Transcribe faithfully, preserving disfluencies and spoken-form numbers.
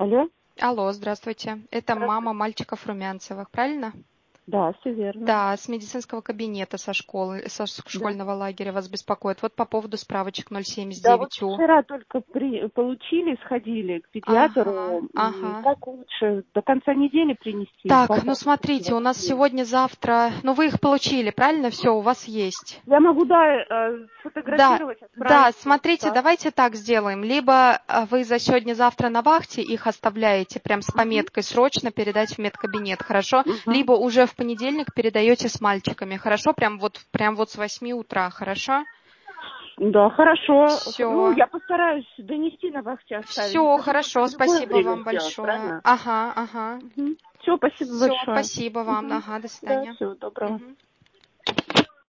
Алло, Алло, здравствуйте. Это мама здравствуйте. мальчиков Румянцевых, правильно? Да, все верно. Да, с медицинского кабинета со школы, со ш- Да. школьного лагеря вас беспокоит. Вот по поводу справочек Да, вот ноль семьдесят девять У. вчера только при, получили, сходили к Ага, педиатру. М, ага. Как лучше до конца недели принести? Так, Пока ну смотрите, у нас нет. сегодня-завтра... Ну вы их получили, правильно? Все, у вас есть. Я могу, да, э, Да, сфотографировать, да, отправить в смотрите, WhatsApp. давайте так сделаем. Либо а, вы за сегодня-завтра на вахте их оставляете прям с Мгм, пометкой «Срочно передать в медкабинет», хорошо? мгм. Либо уже в понедельник передаете с мальчиками, хорошо? Прям вот, прям вот с восьми утра, хорошо? Да, хорошо. Х- Ну, Все, я постараюсь донести на вахте оставить. все, Это же можно хорошо, в любое спасибо время вам сделать, большое. правильно? Ага, ага. Все, спасибо Все, большое. спасибо вам, Мгм. ага, до Да, свидания. всего доброго. Мгм.